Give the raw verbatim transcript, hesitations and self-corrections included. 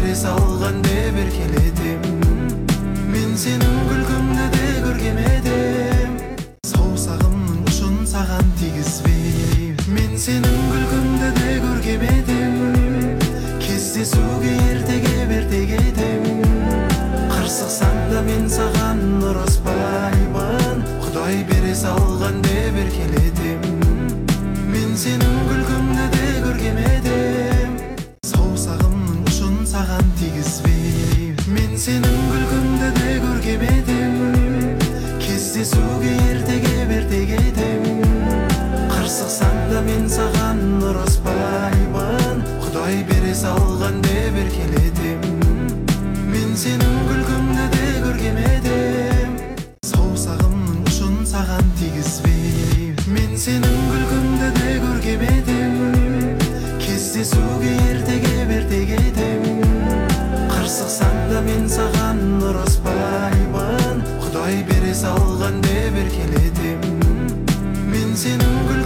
бере салган деп эркеледим. Мен сенин күлкүңдү де көргем эдим. Саусагымдын учун саган тийгизбей. Мен сенин күлкүңдү де көргем эдим. Кездесүүгө эртеге бертеге эдим. Кырсыксаң да мен саган ырыспаймын. Кудай бере салган деп эркеледим. Мен сенин күлкүңдү де көргем эдим. Саусагымдын учун саган тийгизбей. Мен сенин күлкүңдү де көргем эдим. Кездесүүгө эртеге бертеге эдим. Кырсыксаң да мен саган ырыспаймын. Кудай бере салган деп эркеледим. Мен сенин күлкүңдү де көргем эдим. Саусагымдын учун саган тийгизбей. Мен сенин күлкүңдү де көргем эдим. Кездесүүгө эртеге бертеге эдим. Кырсыксаң да мен саган ырыспаймын. Кудай бере салган деп эркеледим. Мен сенин